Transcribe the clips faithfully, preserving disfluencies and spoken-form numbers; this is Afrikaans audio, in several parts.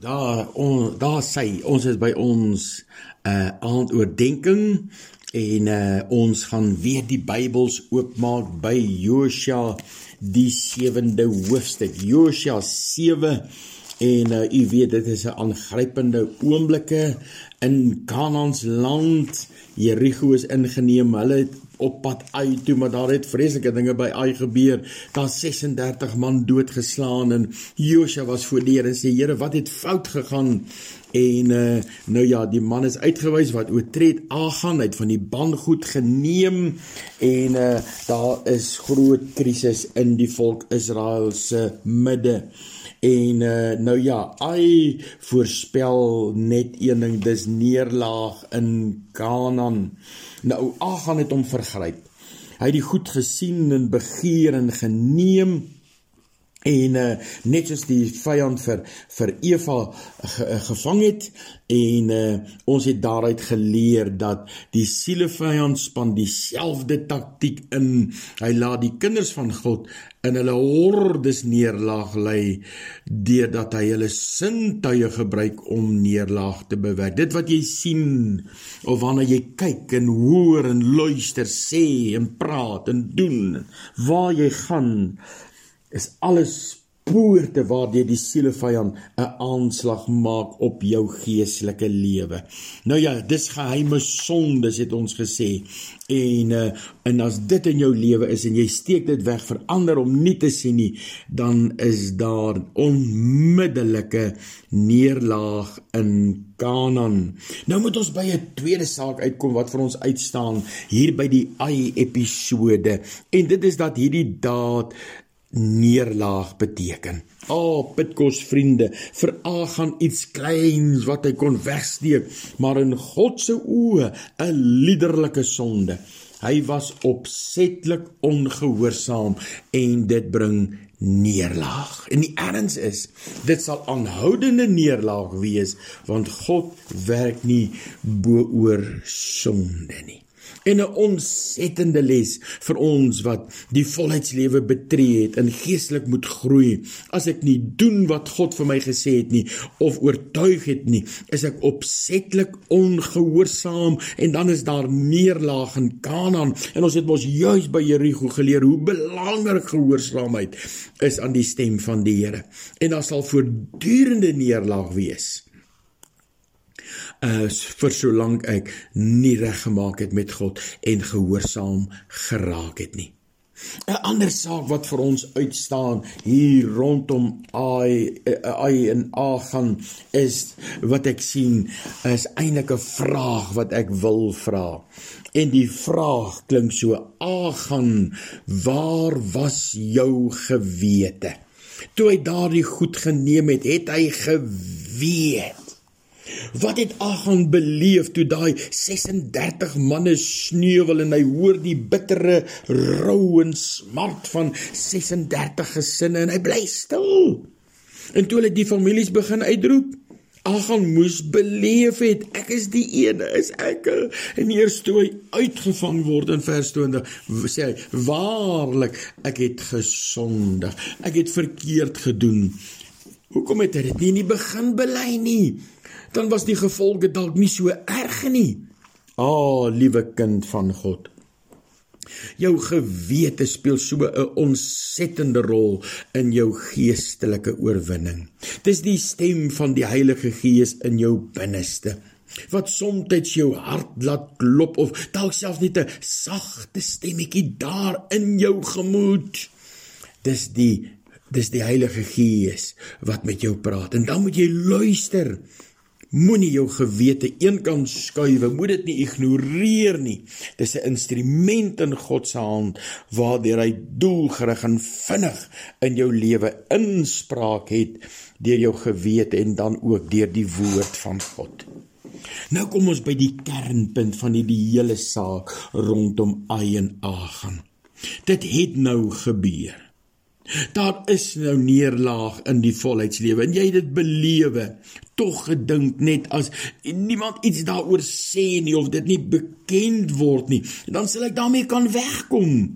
Daar, on, daar sê, ons is by ons uh, aandoordenking en uh, ons gaan weer die Bybels oopmaak by Josua die sewende hoofstuk. Josua sewe en uh, u weet dit is 'n aangrypende oomblikke in Kanaans land. Jericho is ingeneem, hulle het op pad Ai toe, maar daar het vreeslike dinge by Ai gebeur. Daar ses en dertig man doodgeslaan en Josua was voor die Here en sê, Here, wat het fout gegaan? En uh, nou ja, die man is uitgewys wat oortred Achan, hy het van die bangoed geneem en uh, daar is groot krisis in die volk Israel se midde. En uh, nou ja, Ai voorspel net een ding, dis neerlaag in Kanaan. Nou, Achan het hom vergryp. Hy het die goed gesien en begeer en geneem. En uh, net soos die vyand vir, vir Eva ge, gevang het, en uh, ons het daaruit geleer dat die sielevyand span dieselfde taktiek in. Hy laat die kinders van God in hulle hordes neerlaag lei, deurdat hy hulle sintuie gebruik om neerlaag te bewerk. Dit wat jy sien, of wanneer jy kyk en hoor en luister, sê en praat en doen, waar jy gaan, is alles poorte waardeur die sielevyand 'n aanslag maak op jou geestelike lewe. Nou ja, dis geheime sondes het ons gesê. En, uh, en as dit in jou lewe is en jy steek dit weg vir ander om nie te sien nie, dan is daar onmiddellike neerlaag in Kanaan. Nou moet ons by 'n tweede saak uitkom wat vir ons uitstaan hier by die Ai episode. En dit is dat hierdie daad neerlaag beteken. O, oh, Pitkos vriende, vir Achan iets kleins wat hy kon wegsteek, maar in God se oë 'n liderlike sonde. Hy was opsetlik ongehoorsaam en dit bring neerlaag. En die erns is, dit sal aanhoudende neerlaag wees, want God werk nie bo-oor sonde nie. En 'n ontsettende les vir ons wat die volheidslewe betree het en geestelik moet groei. As ek nie doen wat God vir my gesê het nie, of oortuig het nie, is ek opsetlik ongehoorsaam en dan is daar neerlaag in Kanaan. En ons het mos juis by Jericho geleer hoe belangrik gehoorsaamheid is aan die stem van die Here. En daar sal voortdurende neerlaag wees. Uh, vir solank ek nie reggemaak het met God en gehoorsaam geraak het nie. 'n Ander saak wat vir ons uitstaan hier rondom Ai, Ai en Achan is wat ek sien is eintlik 'n vraag wat ek wil vra. En die vraag klink so: Achan, waar was jou gewete? Toe hy daardie goed geneem het, het hy geweet. Wat het Achan beleef toe daai ses en dertig manne sneuwel en hy hoor die bittere rou en smart van ses en dertig gesinne en hy bly stil. En toe hulle die families begin uitroep, Achan moes beleef het, ek is die ene, is ek. En eers toe hy uitgevang word in vers twintig, sê hy, waarlik, ek het gesondig, ek het verkeerd gedoen. Hoekom het hy dit nie in die begin bely nie? Dan was die gevolge dalk nie so erg nie. Ah, oh, liewe kind van God. Jou gewete speel so 'n ontsettende rol in jou geestelike oorwinning. Dis die stem van die Heilige Gees in jou binneste, wat soms jou hart laat klop, of dalk selfs net 'n sagte stemmetjie daar in jou gemoed. Dis die, dis die Heilige Gees wat met jou praat, en dan moet jy luister. Moenie jou gewete eenkant skuif, moet dit nie ignoreer nie. Dis 'n instrument in God se hand, waardeur hy doelgerig en vinnig in jou lewe inspraak het, deur jou gewete en dan ook deur die woord van God. Nou kom ons by die kernpunt van die, die hele saak rondom Ai en Achan. Dit het nou gebeur. Daar is nou neerlaag in die volheidslewe en jy het dit belewe, tog gedink net as niemand iets daaroor sê nie of dit nie bekend word nie, dan sal ek daarmee kan wegkom.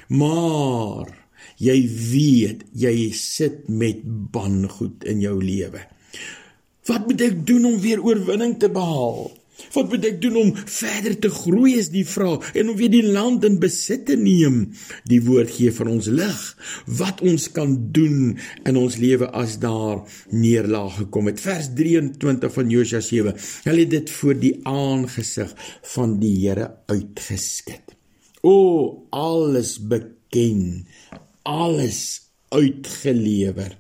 Maar jy weet, jy sit met bangoed in jou lewe. Wat moet ek doen om weer oorwinning te behaal? Wat moet ek doen om verder te groei is die vraag, en om weer die land in besit te neem? Die woord gee vir ons lig, wat ons kan doen in ons lewe as daar neerlaag gekom het. Vers drieëntwintig van Josua sewe, hulle het dit voor die aangesig van die Here uitgeskit. O, alles beken, alles uitgelewer.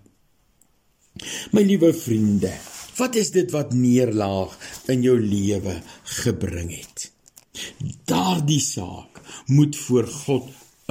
My liewe vriende, wat is dit wat neerlaag in jou lewe gebring het? Daardie saak moet voor God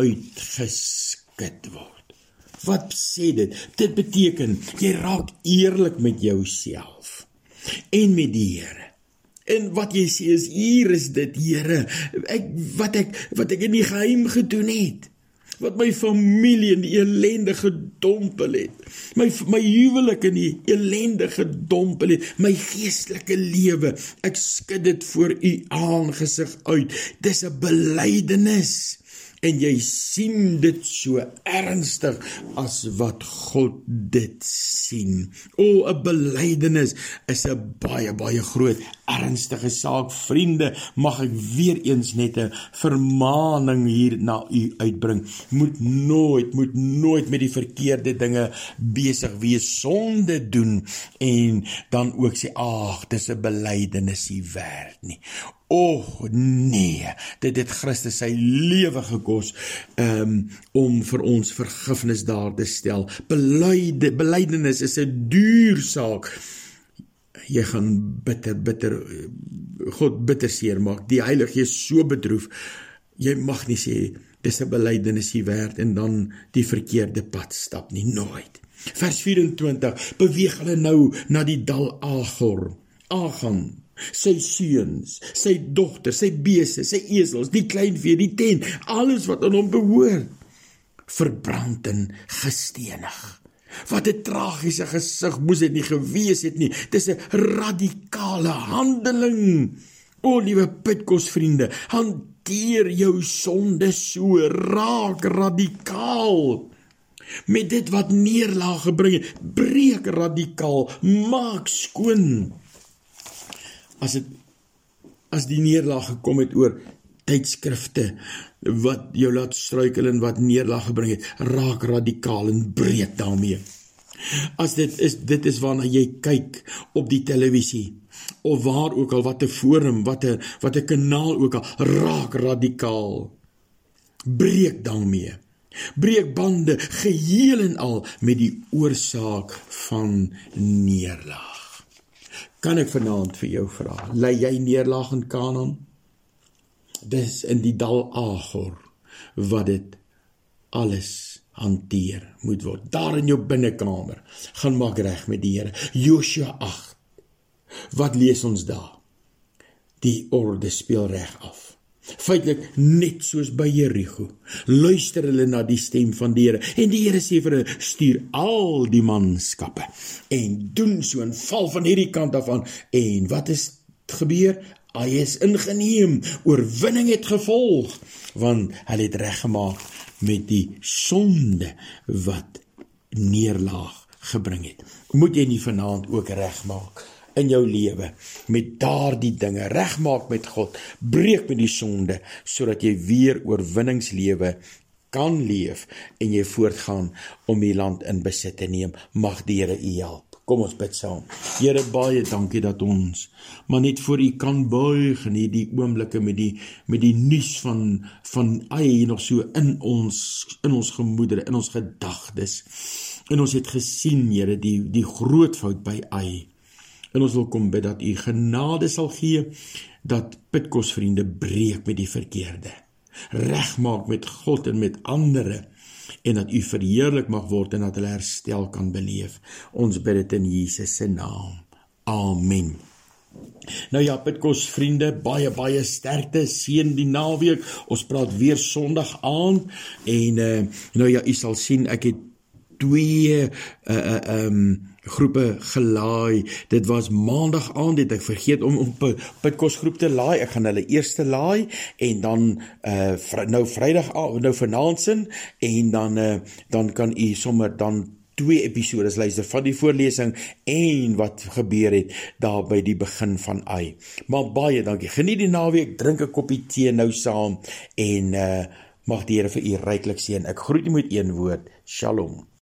uitgeskit word. Wat sê dit? Dit beteken, jy raak eerlik met jouself en met die Here. En wat jy sê is, hier is dit, Here, ek, wat, ek, wat ek in die geheim gedoen het. Wat my familie in die ellende gedompel het, my, my huwelik in die ellende gedompel het, my geestelike lewe, ek skud dit voor u aangesig uit. Dis 'n belydenis, en jy sien dit so ernstig as wat God dit sien. O, 'n belydenis is 'n baie, baie groot, ernstige saak. Vriende, mag ek weer eens net 'n vermaning hier na u uitbring. Moet nooit, moet nooit met die verkeerde dinge besig wees, sonde doen, en dan ook sê, ag, dis 'n belydenis nie werd nie. O, nee, dit het Christus sy lewe gekos um, om vir ons vergifnis daar te stel. Belyde, belydenis is 'n duur saak. Jy gaan bitter, bitter, God bitter seer maak. Die Heilige Gees so bedroef. Jy mag nie sê, dis 'n belydenis nie werd, en dan die verkeerde pad stap nie, nooit. Vers vyf-en-twintig, beweeg hulle nou na die dal Agor, Agan, sy seuns, sy dogters, sy beeste, sy esels, die kleinvee, die tent, alles wat aan hom behoort, verbrand en gestenig. Wat 'n tragiese gesig moes dit nie gewees het nie. Dis 'n radikale handeling. O, liewe Pitkos vriende, hanteer jou sonde so, raak radikaal. Met dit wat neerlaag gebring het, breek radikaal, maak skoon. As het, as die neerlaag gekom het oor tydskrifte, wat jou laat struikel en wat neerlaag gebring het, raak radikaal en breek daarmee. As dit is, dit is waarna jy kyk op die televisie, of waar ook al, wat 'n forum, wat 'n wat 'n kanaal ook al, raak radikaal. Breek daarmee. Breek bande geheel en al met die oorsaak van neerlaag. Kan ek vanaand vir jou vra, lei jy neerlaag in Kanaan? Dis in die dal Agor wat dit alles hanteer moet word. Daar in jou binnekamer, gaan maak reg met die Here. Josua agt, wat lees ons daar? Die orde speel reg af. Feitelik net soos by Jerigo, luister hulle na die stem van die Here, en die Here sê vir hulle, stuur al die manskappe, en doen so, en val van hierdie kant af aan, en wat is gebeur? Hy is ingeneem, oorwinning het gevolg, want hy het reggemaak met die sonde wat neerlaag gebring het. Moet jy nie vanaand ook regmaak in jou lewe, met daardie dinge, regmaak met God, breek met die sonde, sodat jy weer oorwinningslewe kan leef, en jy voortgaan om die land in besit te neem. Mag die Here u help. Kom ons bid saam. Here, baie dankie dat ons maar net voor u kan buig in die oomblikke met die met die nuus van van hy nog so in ons in ons gemoedere, in ons gedagtes. En ons het gesien, Here, die die groot fout by hy. En ons wil kom bid dat u genade sal gee, dat Pitkos vriende breek met die verkeerde, regmaak met God en met ander, en dat u verheerlik mag word en dat hulle herstel kan beleef. Ons bid dit in Jesus se naam. Amen. Nou ja, Pitkos vriende, baie, baie sterkte, seën die naweek. Ons praat weer Sondag aand, en uh, nou ja, u sal sien, ek het twee uh, uh, um, groepe gelaai. Dit was maandag aand, het ek vergeet om op Pitkos groep te laai. Ek gaan hulle eerste laai, en dan uh, nou vrydag, nou vanaand sin, en dan, uh, dan kan u sommer dan twee episodes luister van die voorlesing en wat gebeur het daar by die begin van Ai. Maar baie dankie. Geniet die naweek, drink 'n koppie tee nou saam en uh, mag die Here vir u ryklik seën. Ek groet u met een woord. Shalom.